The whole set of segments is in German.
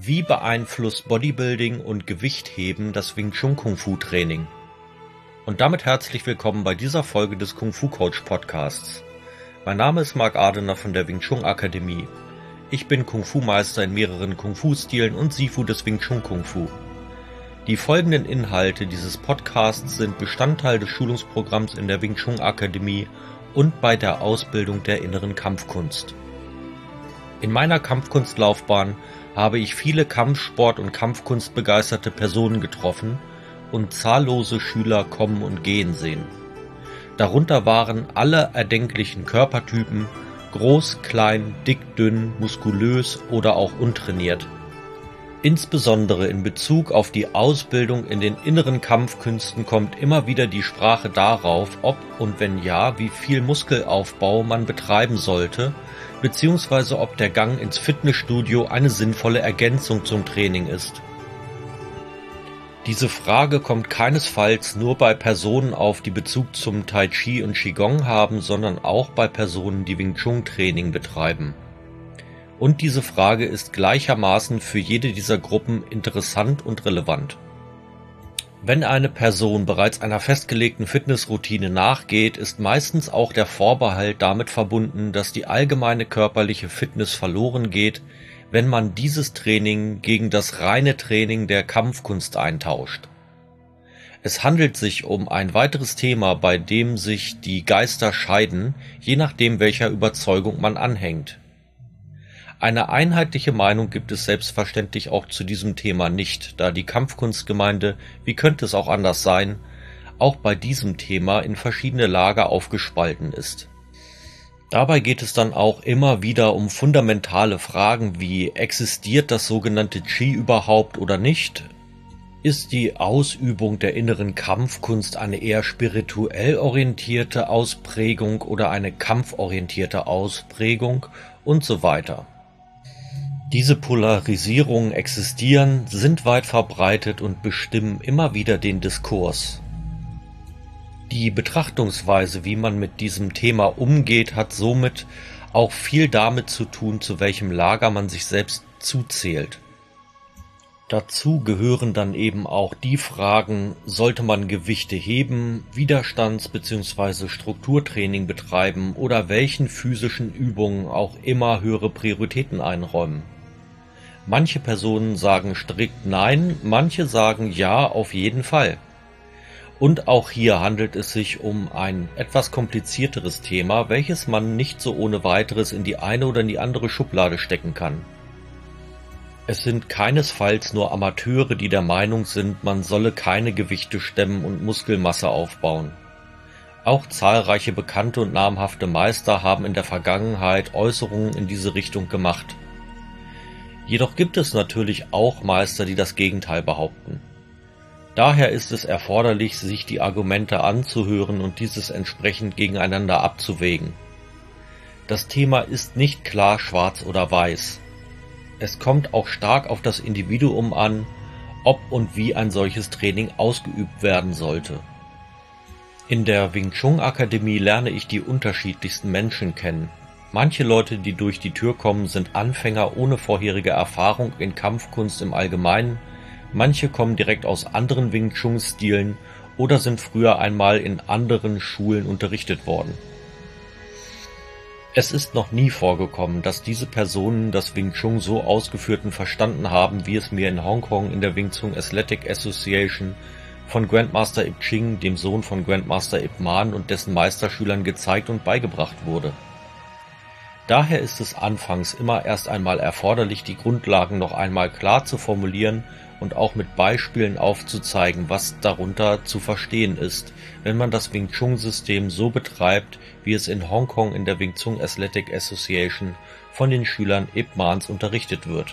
Wie beeinflusst Bodybuilding und Gewichtheben das Wing Chun Kung Fu Training? Und damit herzlich willkommen bei dieser Folge des Kung Fu Coach Podcasts. Mein Name ist Marc Adener von der Wing Chun Akademie. Ich bin Kung Fu Meister in mehreren Kung Fu Stilen und Sifu des Wing Chun Kung Fu. Die folgenden Inhalte dieses Podcasts sind Bestandteil des Schulungsprogramms in der Wing Chun Akademie und bei der Ausbildung der inneren Kampfkunst. In meiner Kampfkunstlaufbahn habe ich viele Kampfsport- und Kampfkunst begeisterte Personen und zahllose Schüler kommen und gehen sehen. Darunter waren alle erdenklichen Körpertypen, groß, klein, dick, dünn, muskulös oder auch untrainiert. Insbesondere in Bezug auf die Ausbildung in den inneren Kampfkünsten kommt immer wieder die Sprache darauf, ob und wenn ja, wie viel Muskelaufbau man betreiben sollte, beziehungsweise ob der Gang ins Fitnessstudio eine sinnvolle Ergänzung zum Training ist. Diese Frage kommt keinesfalls nur bei Personen auf, die Bezug zum Tai Chi und Qigong haben, sondern auch bei Personen, die Wing Chun Training betreiben. Und diese Frage ist gleichermaßen für jede dieser Gruppen interessant und relevant. Wenn eine Person bereits einer festgelegten Fitnessroutine nachgeht, ist meistens auch der Vorbehalt damit verbunden, dass die allgemeine körperliche Fitness verloren geht, wenn man dieses Training gegen das reine Training der Kampfkunst eintauscht. Es handelt sich um ein weiteres Thema, bei dem sich die Geister scheiden, je nachdem welcher Überzeugung man anhängt. Eine einheitliche Meinung gibt es selbstverständlich auch zu diesem Thema nicht, da die Kampfkunstgemeinde, wie könnte es auch anders sein, auch bei diesem Thema in verschiedene Lager aufgespalten ist. Dabei geht es dann auch immer wieder um fundamentale Fragen wie: Existiert das sogenannte Qi überhaupt oder nicht? Ist die Ausübung der inneren Kampfkunst eine eher spirituell orientierte Ausprägung oder eine kampforientierte Ausprägung und so weiter. Diese Polarisierungen existieren, sind weit verbreitet und bestimmen immer wieder den Diskurs. Die Betrachtungsweise, wie man mit diesem Thema umgeht, hat somit auch viel damit zu tun, zu welchem Lager man sich selbst zuzählt. Dazu gehören dann eben auch die Fragen: Sollte man Gewichte heben, Widerstands- bzw. Strukturtraining betreiben oder welchen physischen Übungen auch immer höhere Prioritäten einräumen? Manche Personen sagen strikt nein, manche sagen ja, auf jeden Fall. Und auch hier handelt es sich um ein etwas komplizierteres Thema, welches man nicht so ohne weiteres in die eine oder in die andere Schublade stecken kann. Es sind keinesfalls nur Amateure, die der Meinung sind, man solle keine Gewichte stemmen und Muskelmasse aufbauen. Auch zahlreiche bekannte und namhafte Meister haben in der Vergangenheit Äußerungen in diese Richtung gemacht. Jedoch gibt es natürlich auch Meister, die das Gegenteil behaupten. Daher ist es erforderlich, sich die Argumente anzuhören und dieses entsprechend gegeneinander abzuwägen. Das Thema ist nicht klar schwarz oder weiß. Es kommt auch stark auf das Individuum an, ob und wie ein solches Training ausgeübt werden sollte. In der Wing Chun Akademie lerne ich die unterschiedlichsten Menschen kennen. Manche Leute, die durch die Tür kommen, sind Anfänger ohne vorherige Erfahrung in Kampfkunst im Allgemeinen, manche kommen direkt aus anderen Wing Chun Stilen oder sind früher einmal in anderen Schulen unterrichtet worden. Es ist noch nie vorgekommen, dass diese Personen das Wing Chun so ausgeführt und verstanden haben, wie es mir in Hongkong in der Wing Chun Athletic Association von Grandmaster Ip Ching, dem Sohn von Grandmaster Ip Man und dessen Meisterschülern gezeigt und beigebracht wurde. Daher ist es anfangs immer erst einmal erforderlich, die Grundlagen noch einmal klar zu formulieren und auch mit Beispielen aufzuzeigen, was darunter zu verstehen ist, wenn man das Wing Chun System so betreibt, wie es in Hongkong in der Wing Chun Athletic Association von den Schülern Ip Mans unterrichtet wird.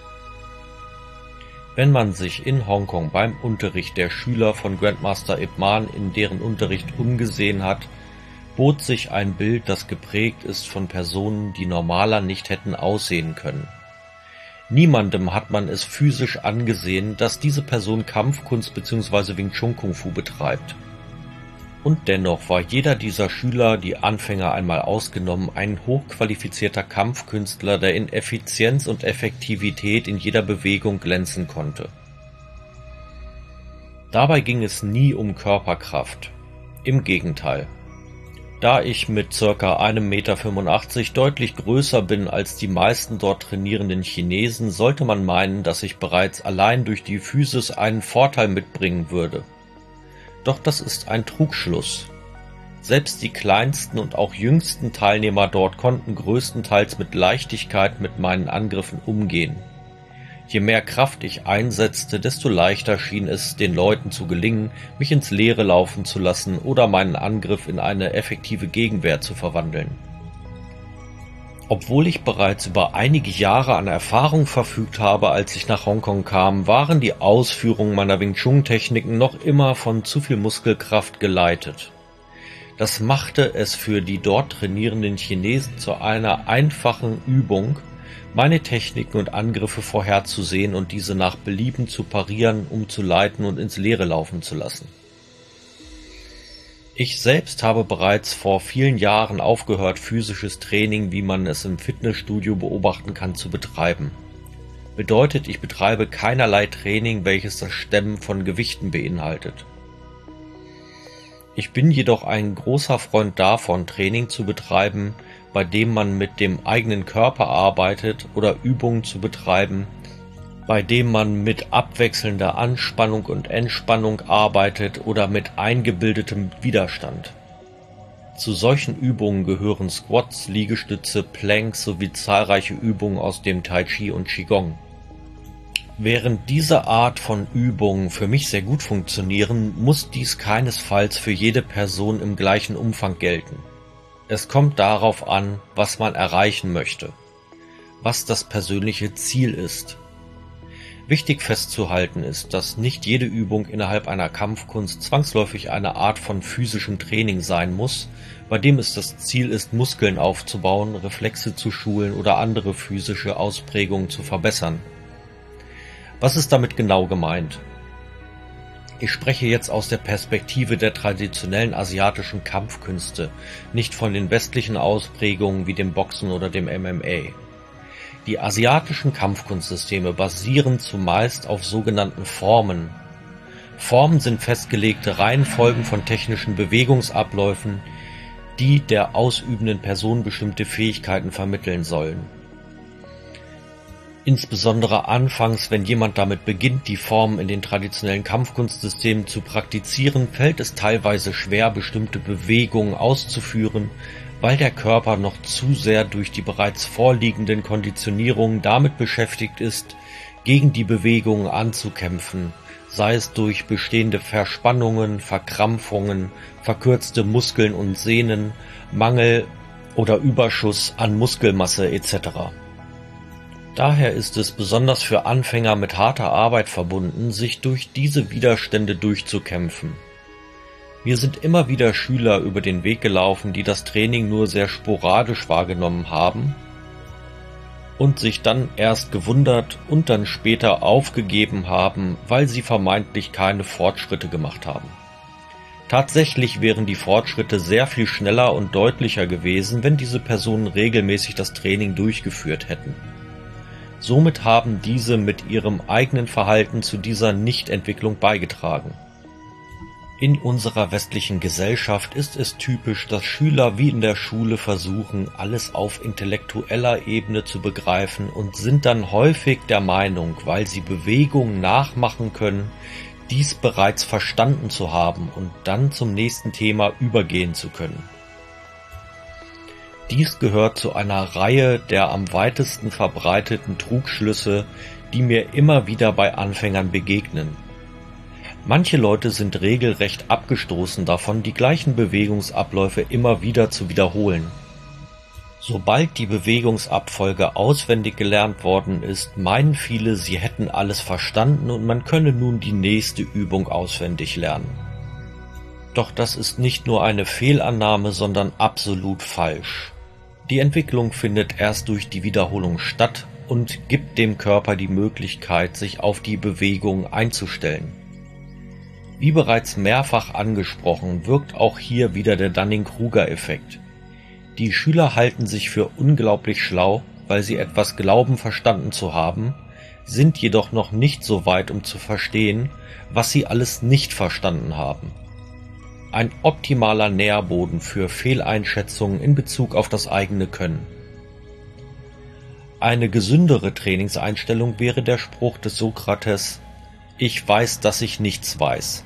Wenn man sich in Hongkong beim Unterricht der Schüler von Grandmaster Ip Man in deren Unterricht umgesehen hat, bot sich ein Bild, das geprägt ist von Personen, die normaler nicht hätten aussehen können. Niemandem hat man es physisch angesehen, dass diese Person Kampfkunst bzw. Wing Chun Kung Fu betreibt. Und dennoch war jeder dieser Schüler, die Anfänger einmal ausgenommen, ein hochqualifizierter Kampfkünstler, der in Effizienz und Effektivität in jeder Bewegung glänzen konnte. Dabei ging es nie um Körperkraft. Im Gegenteil. Da ich mit ca. 1,85 Meter deutlich größer bin als die meisten dort trainierenden Chinesen, sollte man meinen, dass ich bereits allein durch die Physis einen Vorteil mitbringen würde. Doch das ist ein Trugschluss. Selbst die kleinsten und auch jüngsten Teilnehmer dort konnten größtenteils mit Leichtigkeit mit meinen Angriffen umgehen. Je mehr Kraft ich einsetzte, desto leichter schien es den Leuten zu gelingen, mich ins Leere laufen zu lassen oder meinen Angriff in eine effektive Gegenwehr zu verwandeln. Obwohl ich bereits über einige Jahre an Erfahrung verfügt habe, als ich nach Hongkong kam, waren die Ausführungen meiner Wing Chun Techniken noch immer von zu viel Muskelkraft geleitet. Das machte es für die dort trainierenden Chinesen zu einer einfachen Übung, meine Techniken und Angriffe vorherzusehen und diese nach Belieben zu parieren, umzuleiten und ins Leere laufen zu lassen. Ich selbst habe bereits vor vielen Jahren aufgehört, physisches Training, wie man es im Fitnessstudio beobachten kann, zu betreiben. Bedeutet, ich betreibe keinerlei Training, welches das Stemmen von Gewichten beinhaltet. Ich bin jedoch ein großer Freund davon, Training zu betreiben, bei dem man mit dem eigenen Körper arbeitet, oder Übungen zu betreiben, bei dem man mit abwechselnder Anspannung und Entspannung arbeitet oder mit eingebildetem Widerstand. Zu solchen Übungen gehören Squats, Liegestütze, Planks sowie zahlreiche Übungen aus dem Tai Chi und Qigong. Während diese Art von Übungen für mich sehr gut funktionieren, muss dies keinesfalls für jede Person im gleichen Umfang gelten. Es kommt darauf an, was man erreichen möchte, was das persönliche Ziel ist. Wichtig festzuhalten ist, dass nicht jede Übung innerhalb einer Kampfkunst zwangsläufig eine Art von physischem Training sein muss, bei dem es das Ziel ist, Muskeln aufzubauen, Reflexe zu schulen oder andere physische Ausprägungen zu verbessern. Was ist damit genau gemeint? Ich spreche jetzt aus der Perspektive der traditionellen asiatischen Kampfkünste, nicht von den westlichen Ausprägungen wie dem Boxen oder dem MMA. Die asiatischen Kampfkunstsysteme basieren zumeist auf sogenannten Formen. Formen sind festgelegte Reihenfolgen von technischen Bewegungsabläufen, die der ausübenden Person bestimmte Fähigkeiten vermitteln sollen. Insbesondere anfangs, wenn jemand damit beginnt, die Formen in den traditionellen Kampfkunstsystemen zu praktizieren, fällt es teilweise schwer, bestimmte Bewegungen auszuführen, weil der Körper noch zu sehr durch die bereits vorliegenden Konditionierungen damit beschäftigt ist, gegen die Bewegungen anzukämpfen, sei es durch bestehende Verspannungen, Verkrampfungen, verkürzte Muskeln und Sehnen, Mangel oder Überschuss an Muskelmasse etc. Daher ist es besonders für Anfänger mit harter Arbeit verbunden, sich durch diese Widerstände durchzukämpfen. Mir sind immer wieder Schüler über den Weg gelaufen, die das Training nur sehr sporadisch wahrgenommen haben und sich dann erst gewundert und dann später aufgegeben haben, weil sie vermeintlich keine Fortschritte gemacht haben. Tatsächlich wären die Fortschritte sehr viel schneller und deutlicher gewesen, wenn diese Personen regelmäßig das Training durchgeführt hätten. Somit haben diese mit ihrem eigenen Verhalten zu dieser Nichtentwicklung beigetragen. In unserer westlichen Gesellschaft ist es typisch, dass Schüler wie in der Schule versuchen, alles auf intellektueller Ebene zu begreifen und sind dann häufig der Meinung, weil sie Bewegungen nachmachen können, dies bereits verstanden zu haben und dann zum nächsten Thema übergehen zu können. Dies gehört zu einer Reihe der am weitesten verbreiteten Trugschlüsse, die mir immer wieder bei Anfängern begegnen. Manche Leute sind regelrecht abgestoßen davon, die gleichen Bewegungsabläufe immer wieder zu wiederholen. Sobald die Bewegungsabfolge auswendig gelernt worden ist, meinen viele, sie hätten alles verstanden und man könne nun die nächste Übung auswendig lernen. Doch das ist nicht nur eine Fehlannahme, sondern absolut falsch. Die Entwicklung findet erst durch die Wiederholung statt und gibt dem Körper die Möglichkeit, sich auf die Bewegung einzustellen. Wie bereits mehrfach angesprochen, wirkt auch hier wieder der Dunning-Kruger-Effekt. Die Schüler halten sich für unglaublich schlau, weil sie etwas glauben verstanden zu haben, sind jedoch noch nicht so weit, um zu verstehen, was sie alles nicht verstanden haben. Ein optimaler Nährboden für Fehleinschätzungen in Bezug auf das eigene Können. Eine gesündere Trainingseinstellung wäre der Spruch des Sokrates: Ich weiß, dass ich nichts weiß.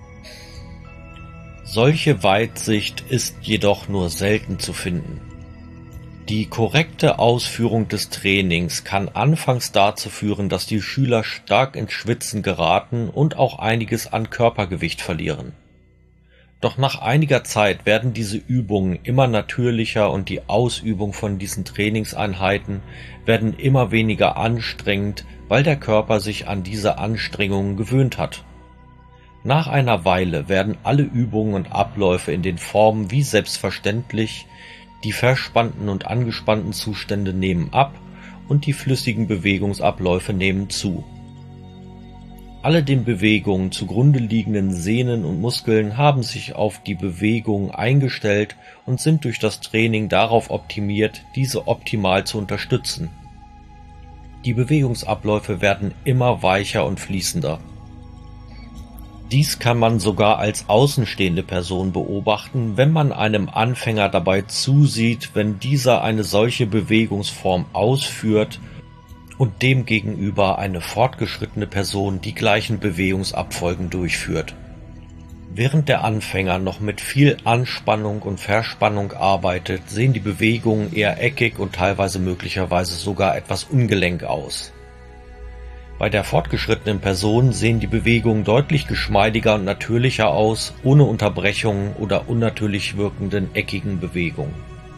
Solche Weitsicht ist jedoch nur selten zu finden. Die korrekte Ausführung des Trainings kann anfangs dazu führen, dass die Schüler stark ins Schwitzen geraten und auch einiges an Körpergewicht verlieren. Doch nach einiger Zeit werden diese Übungen immer natürlicher und die Ausübung von diesen Trainingseinheiten werden immer weniger anstrengend, weil der Körper sich an diese Anstrengungen gewöhnt hat. Nach einer Weile werden alle Übungen und Abläufe in den Formen wie selbstverständlich, die verspannten und angespannten Zustände nehmen ab und die flüssigen Bewegungsabläufe nehmen zu. Alle den Bewegungen zugrunde liegenden Sehnen und Muskeln haben sich auf die Bewegung eingestellt und sind durch das Training darauf optimiert, diese optimal zu unterstützen. Die Bewegungsabläufe werden immer weicher und fließender. Dies kann man sogar als außenstehende Person beobachten, wenn man einem Anfänger dabei zusieht, wenn dieser eine solche Bewegungsform ausführt und demgegenüber eine fortgeschrittene Person die gleichen Bewegungsabfolgen durchführt. Während der Anfänger noch mit viel Anspannung und Verspannung arbeitet, sehen die Bewegungen eher eckig und teilweise möglicherweise sogar etwas ungelenk aus. Bei der fortgeschrittenen Person sehen die Bewegungen deutlich geschmeidiger und natürlicher aus, ohne Unterbrechungen oder unnatürlich wirkenden eckigen Bewegungen.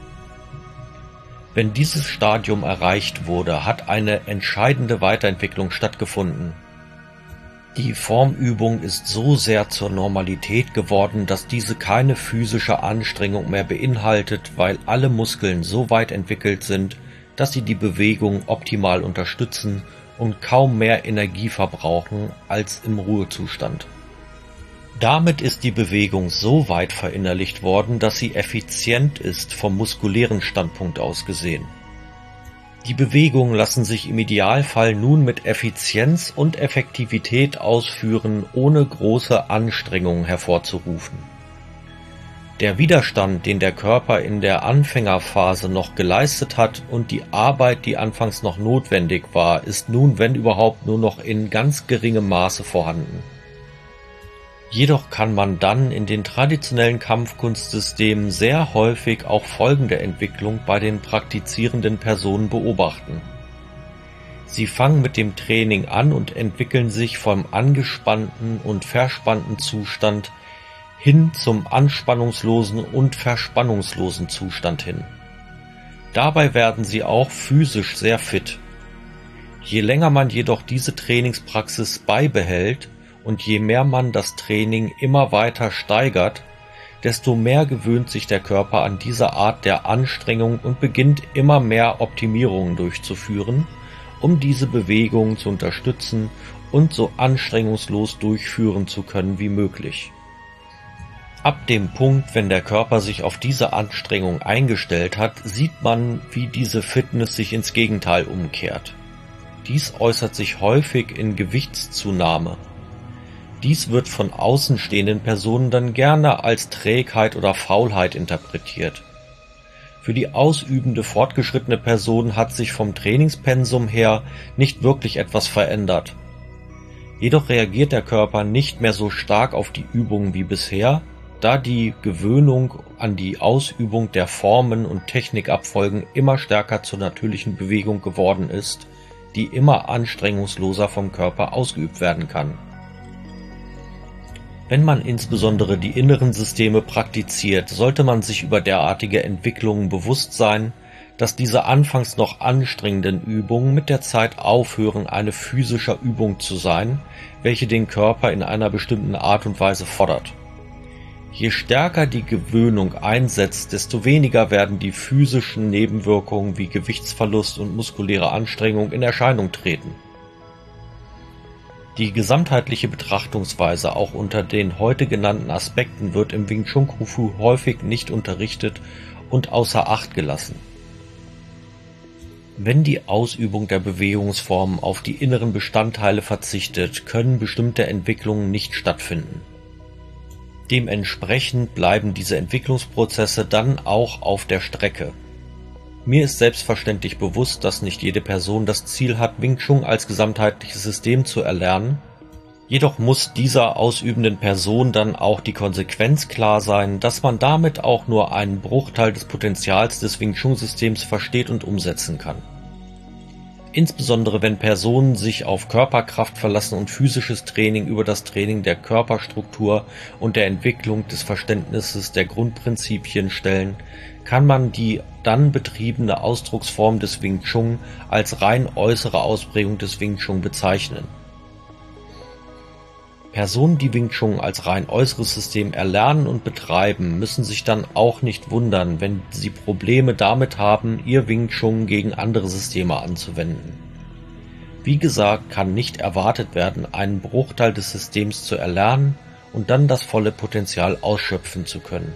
Wenn dieses Stadium erreicht wurde, hat eine entscheidende Weiterentwicklung stattgefunden. Die Formübung ist so sehr zur Normalität geworden, dass diese keine physische Anstrengung mehr beinhaltet, weil alle Muskeln so weit entwickelt sind, dass sie die Bewegung optimal unterstützen und kaum mehr Energie verbrauchen als im Ruhezustand. Damit ist die Bewegung so weit verinnerlicht worden, dass sie effizient ist vom muskulären Standpunkt aus gesehen. Die Bewegungen lassen sich im Idealfall nun mit Effizienz und Effektivität ausführen, ohne große Anstrengungen hervorzurufen. Der Widerstand, den der Körper in der Anfängerphase noch geleistet hat und die Arbeit, die anfangs noch notwendig war, ist nun, wenn überhaupt, nur noch in ganz geringem Maße vorhanden. Jedoch kann man dann in den traditionellen Kampfkunstsystemen sehr häufig auch folgende Entwicklung bei den praktizierenden Personen beobachten. Sie fangen mit dem Training an und entwickeln sich vom angespannten und verspannten Zustand hin zum anspannungslosen und verspannungslosen Zustand hin. Dabei werden sie auch physisch sehr fit. Je länger man jedoch diese Trainingspraxis beibehält und je mehr man das Training immer weiter steigert, desto mehr gewöhnt sich der Körper an diese Art der Anstrengung und beginnt immer mehr Optimierungen durchzuführen, um diese Bewegungen zu unterstützen und so anstrengungslos durchführen zu können wie möglich. Ab dem Punkt, wenn der Körper sich auf diese Anstrengung eingestellt hat, sieht man, wie diese Fitness sich ins Gegenteil umkehrt. Dies äußert sich häufig in Gewichtszunahme. Dies wird von außenstehenden Personen dann gerne als Trägheit oder Faulheit interpretiert. Für die ausübende fortgeschrittene Person hat sich vom Trainingspensum her nicht wirklich etwas verändert. Jedoch reagiert der Körper nicht mehr so stark auf die Übungen wie bisher, da die Gewöhnung an die Ausübung der Formen und Technikabfolgen immer stärker zur natürlichen Bewegung geworden ist, die immer anstrengungsloser vom Körper ausgeübt werden kann. Wenn man insbesondere die inneren Systeme praktiziert, sollte man sich über derartige Entwicklungen bewusst sein, dass diese anfangs noch anstrengenden Übungen mit der Zeit aufhören, eine physische Übung zu sein, welche den Körper in einer bestimmten Art und Weise fordert. Je stärker die Gewöhnung einsetzt, desto weniger werden die physischen Nebenwirkungen wie Gewichtsverlust und muskuläre Anstrengung in Erscheinung treten. Die gesamtheitliche Betrachtungsweise auch unter den heute genannten Aspekten wird im Wing Chun Kung Fu häufig nicht unterrichtet und außer Acht gelassen. Wenn die Ausübung der Bewegungsformen auf die inneren Bestandteile verzichtet, können bestimmte Entwicklungen nicht stattfinden. Dementsprechend bleiben diese Entwicklungsprozesse dann auch auf der Strecke. Mir ist selbstverständlich bewusst, dass nicht jede Person das Ziel hat, Wing Chun als gesamtheitliches System zu erlernen, jedoch muss dieser ausübenden Person dann auch die Konsequenz klar sein, dass man damit auch nur einen Bruchteil des Potenzials des Wing Chun Systems versteht und umsetzen kann. Insbesondere wenn Personen sich auf Körperkraft verlassen und physisches Training über das Training der Körperstruktur und der Entwicklung des Verständnisses der Grundprinzipien stellen, kann man die dann betriebene Ausdrucksform des Wing Chun als rein äußere Ausprägung des Wing Chun bezeichnen. Personen, die Wing Chun als rein äußeres System erlernen und betreiben, müssen sich dann auch nicht wundern, wenn sie Probleme damit haben, ihr Wing Chun gegen andere Systeme anzuwenden. Wie gesagt, kann nicht erwartet werden, einen Bruchteil des Systems zu erlernen und dann das volle Potenzial ausschöpfen zu können.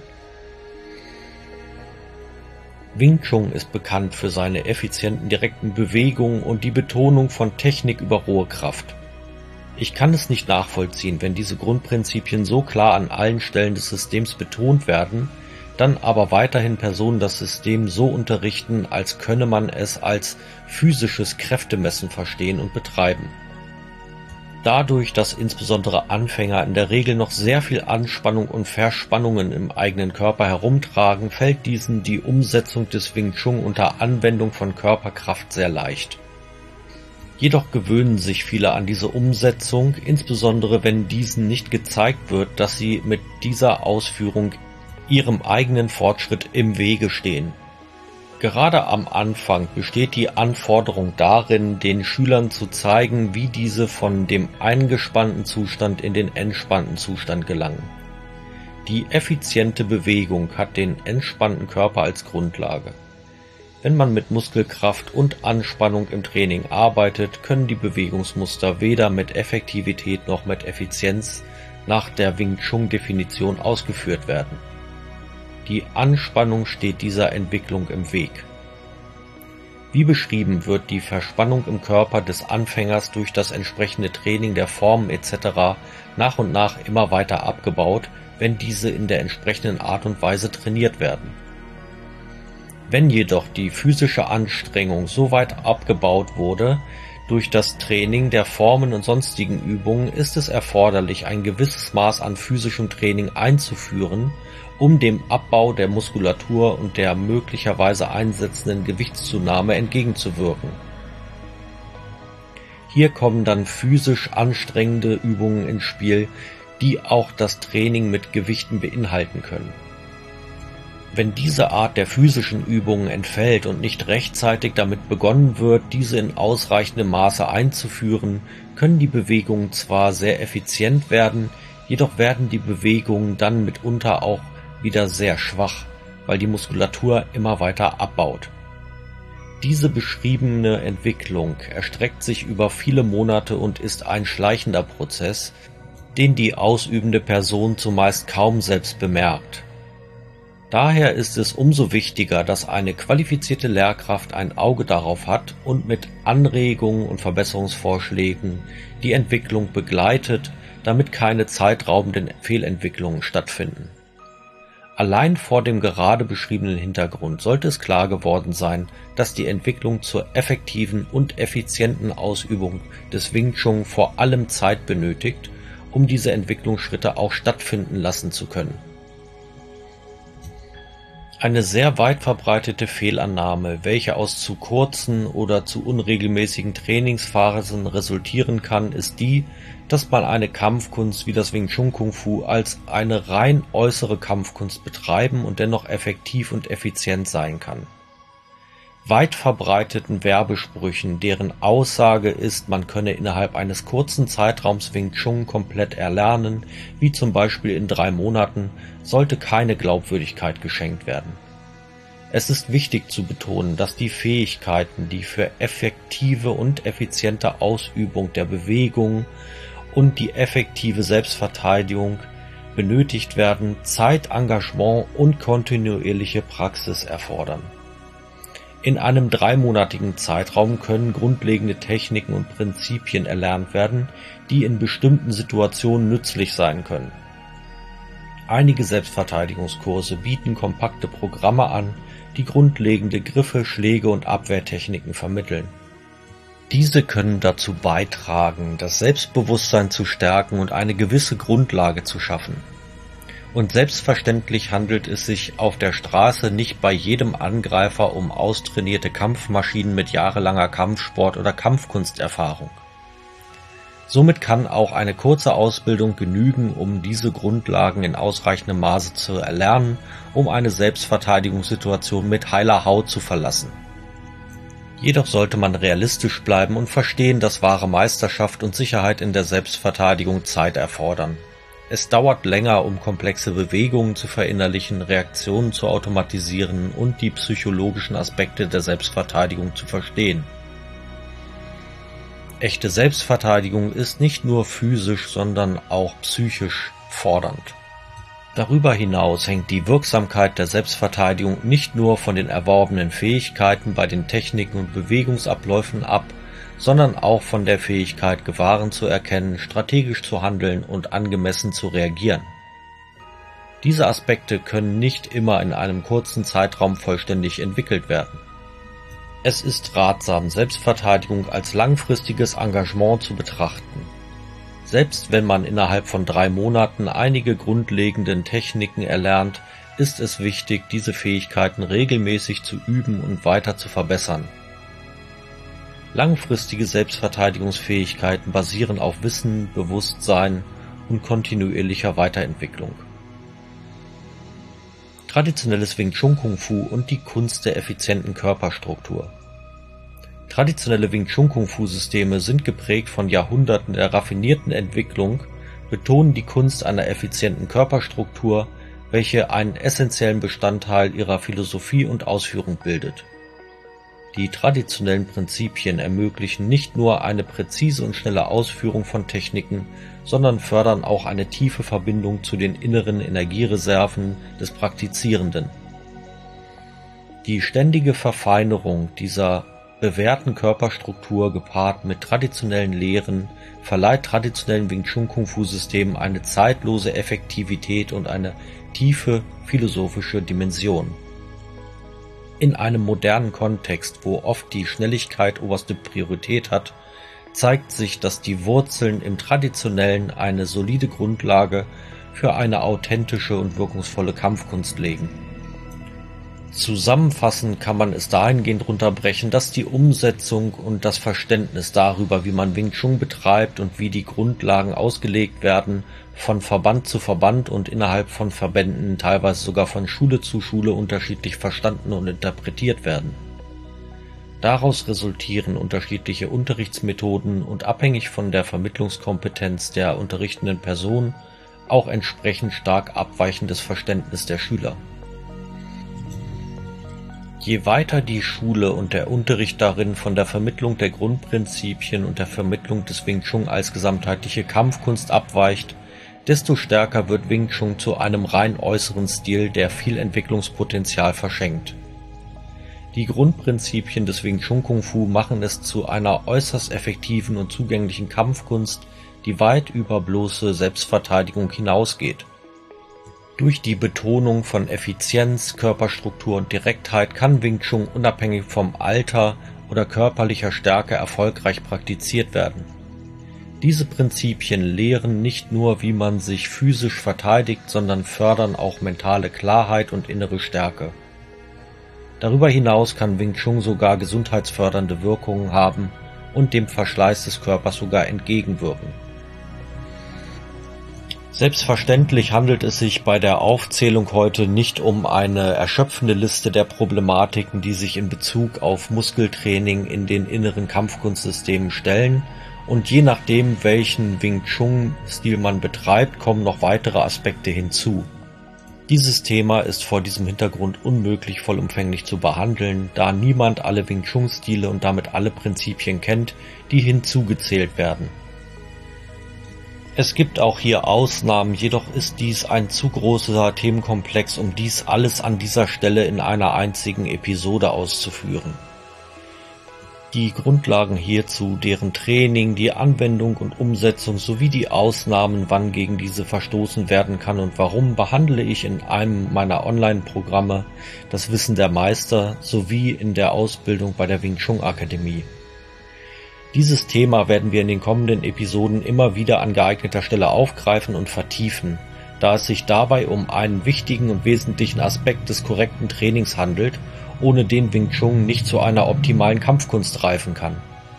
Wing Chun ist bekannt für seine effizienten direkten Bewegungen und die Betonung von Technik über rohe Kraft. Ich kann es nicht nachvollziehen, wenn diese Grundprinzipien so klar an allen Stellen des Systems betont werden, dann aber weiterhin Personen das System so unterrichten, als könne man es als physisches Kräftemessen verstehen und betreiben. Dadurch, dass insbesondere Anfänger in der Regel noch sehr viel Anspannung und Verspannungen im eigenen Körper herumtragen, fällt diesen die Umsetzung des Wing Chun unter Anwendung von Körperkraft sehr leicht. Jedoch gewöhnen sich viele an diese Umsetzung, insbesondere wenn diesen nicht gezeigt wird, dass sie mit dieser Ausführung ihrem eigenen Fortschritt im Wege stehen. Gerade am Anfang besteht die Anforderung darin, den Schülern zu zeigen, wie diese von dem eingespannten Zustand in den entspannten Zustand gelangen. Die effiziente Bewegung hat den entspannten Körper als Grundlage. Wenn man mit Muskelkraft und Anspannung im Training arbeitet, können die Bewegungsmuster weder mit Effektivität noch mit Effizienz nach der Wing Chun Definition ausgeführt werden. Die Anspannung steht dieser Entwicklung im Weg. Wie beschrieben wird die Verspannung im Körper des Anfängers durch das entsprechende Training der Formen etc. nach und nach immer weiter abgebaut, wenn diese in der entsprechenden Art und Weise trainiert werden. Wenn jedoch die physische Anstrengung so weit abgebaut wurde durch das Training der Formen und sonstigen Übungen, ist es erforderlich, ein gewisses Maß an physischem Training einzuführen, um dem Abbau der Muskulatur und der möglicherweise einsetzenden Gewichtszunahme entgegenzuwirken. Hier kommen dann physisch anstrengende Übungen ins Spiel, die auch das Training mit Gewichten beinhalten können. Wenn diese Art der physischen Übungen entfällt und nicht rechtzeitig damit begonnen wird, diese in ausreichendem Maße einzuführen, können die Bewegungen zwar sehr effizient werden, jedoch werden die Bewegungen dann mitunter auch wieder sehr schwach, weil die Muskulatur immer weiter abbaut. Diese beschriebene Entwicklung erstreckt sich über viele Monate und ist ein schleichender Prozess, den die ausübende Person zumeist kaum selbst bemerkt. Daher ist es umso wichtiger, dass eine qualifizierte Lehrkraft ein Auge darauf hat und mit Anregungen und Verbesserungsvorschlägen die Entwicklung begleitet, damit keine zeitraubenden Fehlentwicklungen stattfinden. Allein vor dem gerade beschriebenen Hintergrund sollte es klar geworden sein, dass die Entwicklung zur effektiven und effizienten Ausübung des Wing Chun vor allem Zeit benötigt, um diese Entwicklungsschritte auch stattfinden lassen zu können. Eine sehr weit verbreitete Fehlannahme, welche aus zu kurzen oder zu unregelmäßigen Trainingsphasen resultieren kann, ist die, dass man eine Kampfkunst wie das Wing Chun Kung Fu als eine rein äußere Kampfkunst betreiben und dennoch effektiv und effizient sein kann. Weit verbreiteten Werbesprüchen, deren Aussage ist, man könne innerhalb eines kurzen Zeitraums Wing Chun komplett erlernen, wie zum Beispiel in 3 Monaten, sollte keine Glaubwürdigkeit geschenkt werden. Es ist wichtig zu betonen, dass die Fähigkeiten, die für effektive und effiziente Ausübung der Bewegung und die effektive Selbstverteidigung benötigt werden, Zeit, Engagement und kontinuierliche Praxis erfordern. In einem 3-monatigen Zeitraum können grundlegende Techniken und Prinzipien erlernt werden, die in bestimmten Situationen nützlich sein können. Einige Selbstverteidigungskurse bieten kompakte Programme an, die grundlegende Griffe, Schläge und Abwehrtechniken vermitteln. Diese können dazu beitragen, das Selbstbewusstsein zu stärken und eine gewisse Grundlage zu schaffen. Und selbstverständlich handelt es sich auf der Straße nicht bei jedem Angreifer um austrainierte Kampfmaschinen mit jahrelanger Kampfsport- oder Kampfkunsterfahrung. Somit kann auch eine kurze Ausbildung genügen, um diese Grundlagen in ausreichendem Maße zu erlernen, um eine Selbstverteidigungssituation mit heiler Haut zu verlassen. Jedoch sollte man realistisch bleiben und verstehen, dass wahre Meisterschaft und Sicherheit in der Selbstverteidigung Zeit erfordern. Es dauert länger, um komplexe Bewegungen zu verinnerlichen, Reaktionen zu automatisieren und die psychologischen Aspekte der Selbstverteidigung zu verstehen. Echte Selbstverteidigung ist nicht nur physisch, sondern auch psychisch fordernd. Darüber hinaus hängt die Wirksamkeit der Selbstverteidigung nicht nur von den erworbenen Fähigkeiten bei den Techniken und Bewegungsabläufen ab, sondern auch von der Fähigkeit, Gefahren zu erkennen, strategisch zu handeln und angemessen zu reagieren. Diese Aspekte können nicht immer in einem kurzen Zeitraum vollständig entwickelt werden. Es ist ratsam, Selbstverteidigung als langfristiges Engagement zu betrachten. Selbst wenn man innerhalb von 3 Monaten einige grundlegenden Techniken erlernt, ist es wichtig, diese Fähigkeiten regelmäßig zu üben und weiter zu verbessern. Langfristige Selbstverteidigungsfähigkeiten basieren auf Wissen, Bewusstsein und kontinuierlicher Weiterentwicklung. Traditionelles Wing Chun Kung Fu und die Kunst der effizienten Körperstruktur. Traditionelle Wing Chun Kung Fu Systeme sind geprägt von Jahrhunderten der raffinierten Entwicklung, betonen die Kunst einer effizienten Körperstruktur, welche einen essentiellen Bestandteil ihrer Philosophie und Ausführung bildet. Die traditionellen Prinzipien ermöglichen nicht nur eine präzise und schnelle Ausführung von Techniken, sondern fördern auch eine tiefe Verbindung zu den inneren Energiereserven des Praktizierenden. Die ständige Verfeinerung dieser bewährten Körperstruktur gepaart mit traditionellen Lehren verleiht traditionellen Wing Chun Kung Fu Systemen eine zeitlose Effektivität und eine tiefe philosophische Dimension. In einem modernen Kontext, wo oft die Schnelligkeit oberste Priorität hat, zeigt sich, dass die Wurzeln im Traditionellen eine solide Grundlage für eine authentische und wirkungsvolle Kampfkunst legen. Zusammenfassend kann man es dahingehend runterbrechen, dass die Umsetzung und das Verständnis darüber, wie man Wing Chun betreibt und wie die Grundlagen ausgelegt werden, von Verband zu Verband und innerhalb von Verbänden, teilweise sogar von Schule zu Schule unterschiedlich verstanden und interpretiert werden. Daraus resultieren unterschiedliche Unterrichtsmethoden und abhängig von der Vermittlungskompetenz der unterrichtenden Person auch entsprechend stark abweichendes Verständnis der Schüler. Je weiter die Schule und der Unterricht darin von der Vermittlung der Grundprinzipien und der Vermittlung des Wing Chun als gesamtheitliche Kampfkunst abweicht, desto stärker wird Wing Chun zu einem rein äußeren Stil, der viel Entwicklungspotenzial verschenkt. Die Grundprinzipien des Wing Chun Kung Fu machen es zu einer äußerst effektiven und zugänglichen Kampfkunst, die weit über bloße Selbstverteidigung hinausgeht. Durch die Betonung von Effizienz, Körperstruktur und Direktheit kann Wing Chun unabhängig vom Alter oder körperlicher Stärke erfolgreich praktiziert werden. Diese Prinzipien lehren nicht nur, wie man sich physisch verteidigt, sondern fördern auch mentale Klarheit und innere Stärke. Darüber hinaus kann Wing Chun sogar gesundheitsfördernde Wirkungen haben und dem Verschleiß des Körpers sogar entgegenwirken. Selbstverständlich handelt es sich bei der Aufzählung heute nicht um eine erschöpfende Liste der Problematiken, die sich in Bezug auf Muskeltraining in den inneren Kampfkunstsystemen stellen, und je nachdem, welchen Wing Chun-Stil man betreibt, kommen noch weitere Aspekte hinzu. Dieses Thema ist vor diesem Hintergrund unmöglich vollumfänglich zu behandeln, da niemand alle Wing Chun-Stile und damit alle Prinzipien kennt, die hinzugezählt werden. Es gibt auch hier Ausnahmen, jedoch ist dies ein zu großer Themenkomplex, um dies alles an dieser Stelle in einer einzigen Episode auszuführen. Die Grundlagen hierzu, deren Training, die Anwendung und Umsetzung sowie die Ausnahmen, wann gegen diese verstoßen werden kann und warum, behandle ich in einem meiner Online-Programme, das Wissen der Meister, sowie in der Ausbildung bei der Wing Chun Akademie. Dieses Thema werden wir in den kommenden Episoden immer wieder an geeigneter Stelle aufgreifen und vertiefen, da es sich dabei um einen wichtigen und wesentlichen Aspekt des korrekten Trainings handelt, ohne den Wing Chun nicht zu einer optimalen Kampfkunst reifen kann.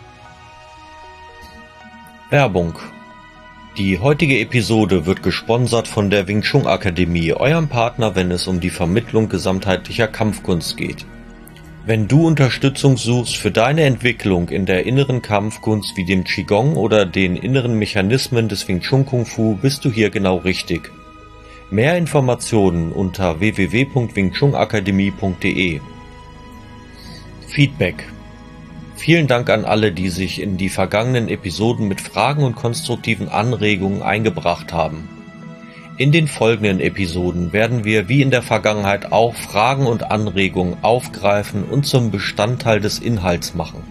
Werbung. Die heutige Episode wird gesponsert von der Wing Chun Akademie, eurem Partner, wenn es um die Vermittlung gesamtheitlicher Kampfkunst geht. Wenn du Unterstützung suchst für deine Entwicklung in der inneren Kampfkunst wie dem Qigong oder den inneren Mechanismen des Wing Chun Kung Fu, bist du hier genau richtig. Mehr Informationen unter www.wingchunakademie.de. Feedback. Vielen Dank an alle, die sich in die vergangenen Episoden mit Fragen und konstruktiven Anregungen eingebracht haben. In den folgenden Episoden werden wir wie in der Vergangenheit auch Fragen und Anregungen aufgreifen und zum Bestandteil des Inhalts machen.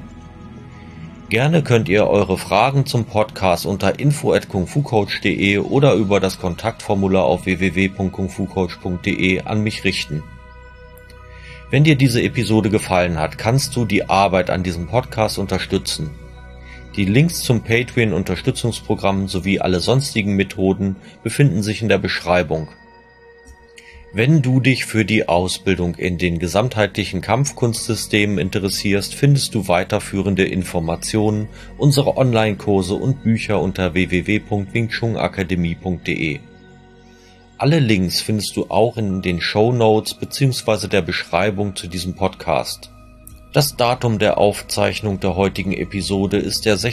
Gerne könnt ihr eure Fragen zum Podcast unter info@kungfucoach.de oder über das Kontaktformular auf www.kungfucoach.de an mich richten. Wenn dir diese Episode gefallen hat, kannst du die Arbeit an diesem Podcast unterstützen. Die Links zum Patreon-Unterstützungsprogramm sowie alle sonstigen Methoden befinden sich in der Beschreibung. Wenn du dich für die Ausbildung in den gesamtheitlichen Kampfkunstsystemen interessierst, findest du weiterführende Informationen, unsere Online-Kurse und Bücher unter www.wingchunakademie.de. Alle Links findest du auch in den Shownotes bzw. der Beschreibung zu diesem Podcast. Das Datum der Aufzeichnung der heutigen Episode ist der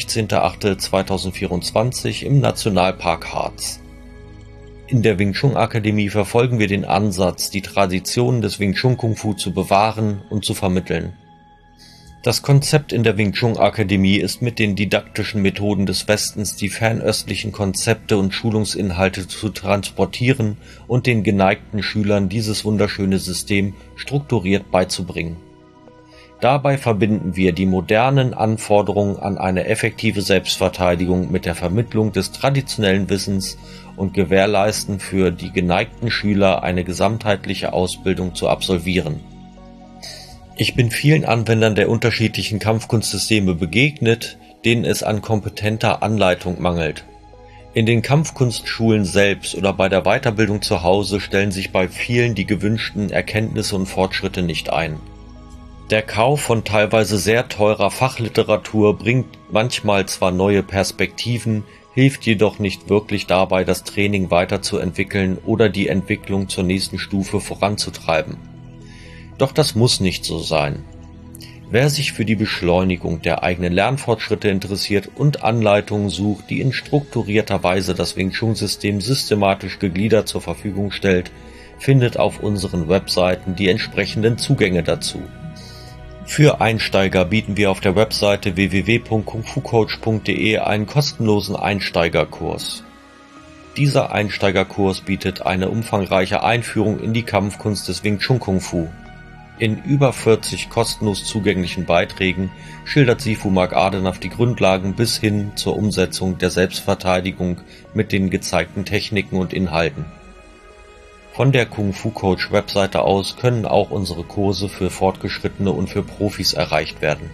16.08.2024 im Nationalpark Harz. In der Wing Chun Akademie verfolgen wir den Ansatz, die Traditionen des Wing Chun Kung Fu zu bewahren und zu vermitteln. Das Konzept in der Wing Chun Akademie ist, mit den didaktischen Methoden des Westens die fernöstlichen Konzepte und Schulungsinhalte zu transportieren und den geneigten Schülern dieses wunderschöne System strukturiert beizubringen. Dabei verbinden wir die modernen Anforderungen an eine effektive Selbstverteidigung mit der Vermittlung des traditionellen Wissens und gewährleisten für die geneigten Schüler eine gesamtheitliche Ausbildung zu absolvieren. Ich bin vielen Anwendern der unterschiedlichen Kampfkunstsysteme begegnet, denen es an kompetenter Anleitung mangelt. In den Kampfkunstschulen selbst oder bei der Weiterbildung zu Hause stellen sich bei vielen die gewünschten Erkenntnisse und Fortschritte nicht ein. Der Kauf von teilweise sehr teurer Fachliteratur bringt manchmal zwar neue Perspektiven, hilft jedoch nicht wirklich dabei, das Training weiterzuentwickeln oder die Entwicklung zur nächsten Stufe voranzutreiben. Doch das muss nicht so sein. Wer sich für die Beschleunigung der eigenen Lernfortschritte interessiert und Anleitungen sucht, die in strukturierter Weise das Wing Chun System systematisch gegliedert zur Verfügung stellt, findet auf unseren Webseiten die entsprechenden Zugänge dazu. Für Einsteiger bieten wir auf der Webseite www.kungfucoach.de einen kostenlosen Einsteigerkurs. Dieser Einsteigerkurs bietet eine umfangreiche Einführung in die Kampfkunst des Wing Chun Kung Fu. In über 40 kostenlos zugänglichen Beiträgen schildert Sifu Mark Adenaf die Grundlagen bis hin zur Umsetzung der Selbstverteidigung mit den gezeigten Techniken und Inhalten. Von der Kung Fu Coach Webseite aus können auch unsere Kurse für Fortgeschrittene und für Profis erreicht werden.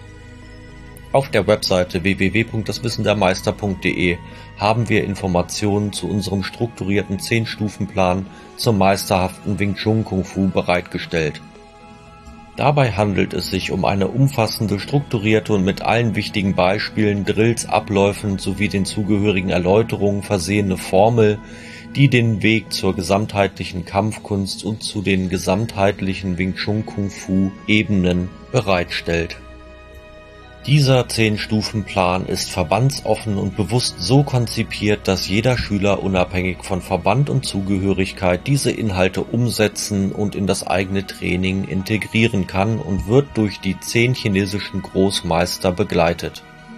Auf der Webseite www.daswissendermeister.de haben wir Informationen zu unserem strukturierten 10-Stufen-Plan zum meisterhaften Wing Chun Kung Fu bereitgestellt. Dabei handelt es sich um eine umfassende, strukturierte und mit allen wichtigen Beispielen, Drills, Abläufen sowie den zugehörigen Erläuterungen versehene Formel, die den Weg zur gesamtheitlichen Kampfkunst und zu den gesamtheitlichen Wing Chun Kung Fu Ebenen bereitstellt. Dieser 10-Stufen-Plan ist verbandsoffen und bewusst so konzipiert, dass jeder Schüler unabhängig von Verband und Zugehörigkeit diese Inhalte umsetzen und in das eigene Training integrieren kann und wird durch die 10 chinesischen Großmeister begleitet.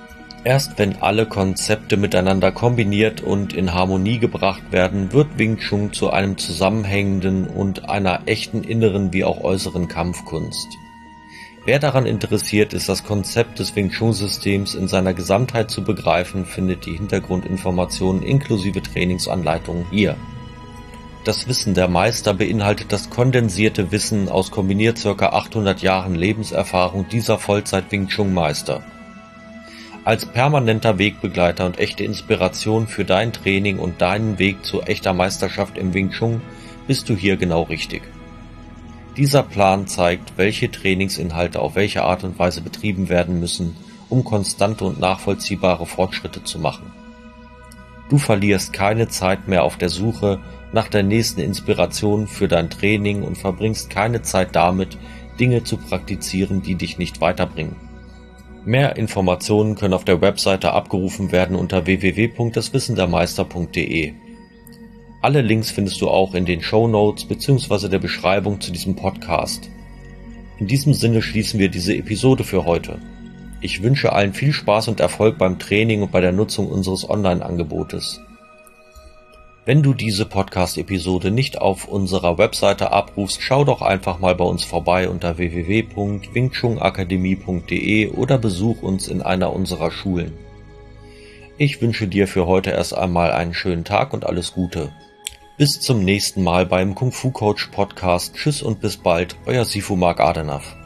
Erst wenn alle Konzepte miteinander kombiniert und in Harmonie gebracht werden, wird Wing Chun zu einem zusammenhängenden und einer echten inneren wie auch äußeren Kampfkunst. Wer daran interessiert ist, das Konzept des Wing Chun-Systems in seiner Gesamtheit zu begreifen, findet die Hintergrundinformationen inklusive Trainingsanleitungen hier. Das Wissen der Meister beinhaltet das kondensierte Wissen aus kombiniert ca. 800 Jahren Lebenserfahrung dieser Vollzeit-Wing Chun-Meister. Als permanenter Wegbegleiter und echte Inspiration für dein Training und deinen Weg zu echter Meisterschaft im Wing Chun bist du hier genau richtig. Dieser Plan zeigt, welche Trainingsinhalte auf welche Art und Weise betrieben werden müssen, um konstante und nachvollziehbare Fortschritte zu machen. Du verlierst keine Zeit mehr auf der Suche nach der nächsten Inspiration für dein Training und verbringst keine Zeit damit, Dinge zu praktizieren, die dich nicht weiterbringen. Mehr Informationen können auf der Webseite abgerufen werden unter www.daswissendermeister.de. Alle Links findest du auch in den Shownotes bzw. der Beschreibung zu diesem Podcast. In diesem Sinne schließen wir diese Episode für heute. Ich wünsche allen viel Spaß und Erfolg beim Training und bei der Nutzung unseres Online-Angebotes. Wenn du diese Podcast-Episode nicht auf unserer Webseite abrufst, schau doch einfach mal bei uns vorbei unter www.wingchunakademie.de oder besuch uns in einer unserer Schulen. Ich wünsche dir für heute erst einmal einen schönen Tag und alles Gute. Bis zum nächsten Mal beim Kung Fu Coach Podcast. Tschüss und bis bald, euer Sifu Mark Adenaf.